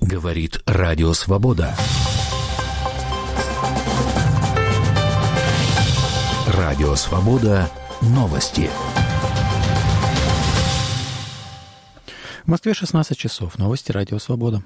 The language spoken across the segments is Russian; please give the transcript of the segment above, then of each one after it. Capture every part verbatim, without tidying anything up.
Говорит Радио Свобода. Радио Свобода. Новости. В Москве шестнадцать часов. Новости Радио Свобода.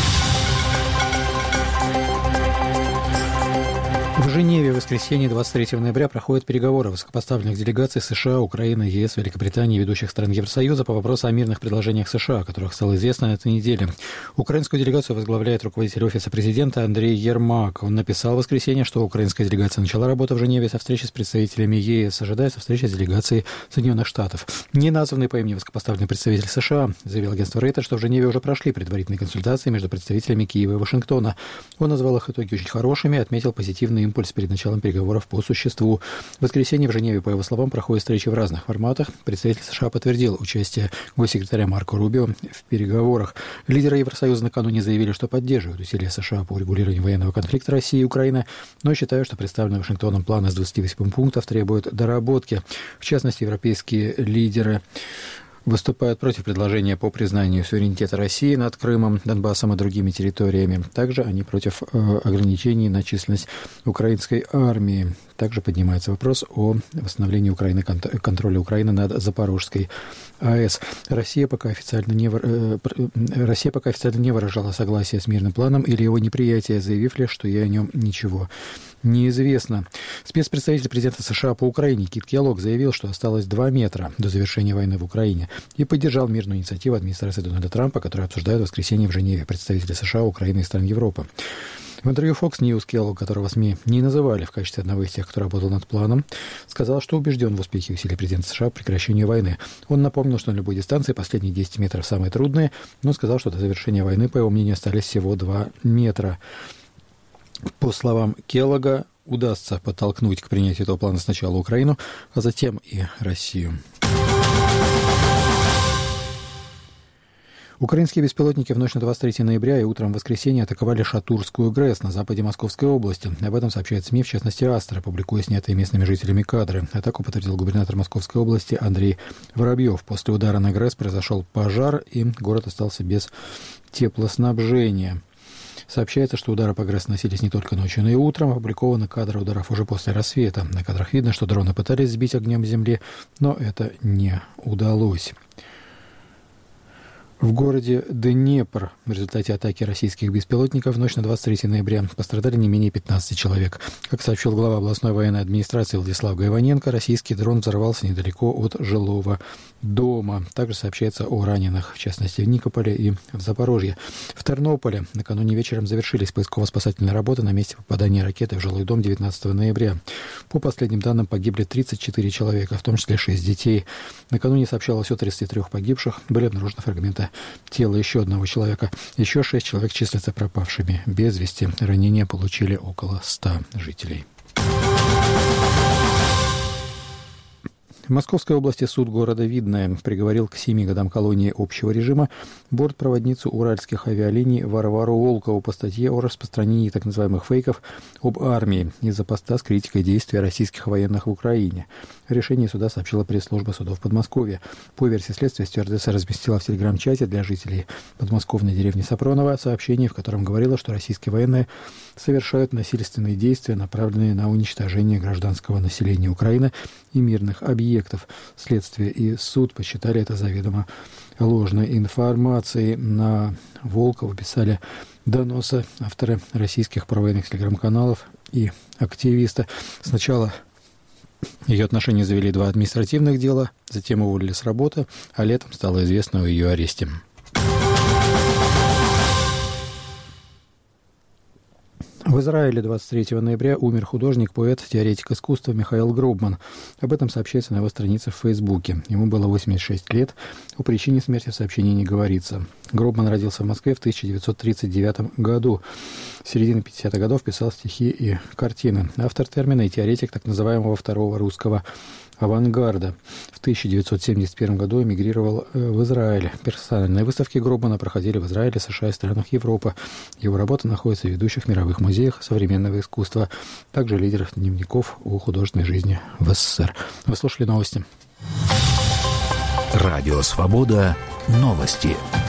В Женеве в воскресенье двадцать третьего ноября проходят переговоры высокопоставленных делегаций США, Украины, ЕС, Великобритании и ведущих стран Евросоюза по вопросу о мирных предложениях США, о которых стало известно на этой неделе. Украинскую делегацию возглавляет руководитель офиса президента Андрей Ермак. Он написал в воскресенье, что украинская делегация начала работу в Женеве со встречи с представителями ЕС. Ожидается встреча с делегацией Соединенных Штатов. Не названный по имени высокопоставленный представитель США заявил агентству Рейтер, что в Женеве уже прошли предварительные консультации между представителями Киева и Вашингтона. Он назвал их итоги очень хорошими и отметил позитивный импульс перед началом переговоров по существу. В воскресенье в Женеве, по его словам, проходят встречи в разных форматах. Представитель США подтвердил участие госсекретаря Марко Рубио в переговорах. Лидеры Евросоюза накануне заявили, что поддерживают усилия США по урегулированию военного конфликта России и Украины, но считают, что представленный Вашингтоном план из двадцати восьми пунктов требует доработки. В частности, европейские лидеры выступают против предложения по признанию суверенитета России над Крымом, Донбассом и другими территориями. Также они против э, ограничений на численность украинской армии. Также поднимается вопрос о восстановлении Украины, контроля Украины над Запорожской АЭС. Россия пока официально не, э, Россия пока официально не выражала согласия с мирным планом или его неприятие, заявив лишь, что ей о нем ничего неизвестно. Спецпредставитель президента США по Украине Кит Келлог заявил, что осталось два метра до завершения войны в Украине, и поддержал мирную инициативу администрации Дональда Трампа, которую обсуждают в воскресенье в Женеве представители США, Украины и стран Европы. В интервью Fox News Келлог, которого СМИ не называли в качестве одного из тех, кто работал над планом, сказал, что убежден в успехе усилий президента США по прекращению войны. Он напомнил, что на любой дистанции последние десять метров самые трудные, но сказал, что до завершения войны, по его мнению, остались всего два метра. По словам Келлога, удастся подтолкнуть к принятию этого плана сначала Украину, а затем и Россию. Украинские беспилотники в ночь на двадцать третьего ноября и утром в воскресенье атаковали Шатурскую ГРЭС на западе Московской области. Об этом сообщает СМИ, в частности Астра, публикуя снятые местными жителями кадры. Атаку подтвердил губернатор Московской области Андрей Воробьев. После удара на ГРЭС произошел пожар, и город остался без теплоснабжения. Сообщается, что удары по ГРЭС наносились не только ночью, но и утром. Опубликованы кадры ударов уже после рассвета. На кадрах видно, что дроны пытались сбить огнем земли, но это не удалось. В городе Днепр в результате атаки российских беспилотников в ночь на двадцать третьего ноября пострадали не менее пятнадцати человек. Как сообщил глава областной военной администрации Владислав Гайваненко, российский дрон взорвался недалеко от жилого дома. Также сообщается о раненых, в частности, в Никополе и в Запорожье. В Тернополе накануне вечером завершились поисково-спасательные работы на месте попадания ракеты в жилой дом девятнадцатого ноября. По последним данным, погибли тридцать четыре человека, в том числе шесть детей. Накануне сообщалось о тридцати трёх погибших. Были обнаружены фрагменты тела еще одного человека. Еще шесть человек числятся пропавшими без вести. Ранения получили около ста жителей. В Московской области суд города Видное приговорил к семи годам колонии общего режима бортпроводницу уральских авиалиний Варвару Волкову по статье о распространении так называемых фейков об армии из-за поста с критикой действий российских военных в Украине. Решение суда сообщила пресс-служба судов Подмосковья. По версии следствия, стюардесса разместила в телеграм-чате для жителей подмосковной деревни Сапронова сообщение, в котором говорила, что российские военные совершают насильственные действия, направленные на уничтожение гражданского населения Украины и мирных объектов. Следствие и суд посчитали это заведомо ложной информацией. На Волкову писали доносы авторы российских провоенных телеграм-каналов и активисты. Сначала ее отношения завели два административных дела, затем уволили с работы, а летом стало известно о ее аресте. В Израиле двадцать третьего ноября умер художник, поэт, теоретик искусства Михаил Гробман. Об этом сообщается на его странице в Фейсбуке. Ему было восемьдесят шесть лет. О причине смерти в сообщении не говорится. Гробман родился в Москве в тысяча девятьсот тридцать девятом году. В середине пятидесятых годов писал стихи и картины. Автор термина и теоретик так называемого второго русского авангарда. В тысяча девятьсот семьдесят первом году эмигрировал в Израиль. Персональные выставки Гробмана проходили в Израиле, США и странах Европы. Его работа находится в ведущих мировых музеях современного искусства. Также лидер дневников о художественной жизни в СССР. Вы слушали новости. Радио «Свобода». Новости.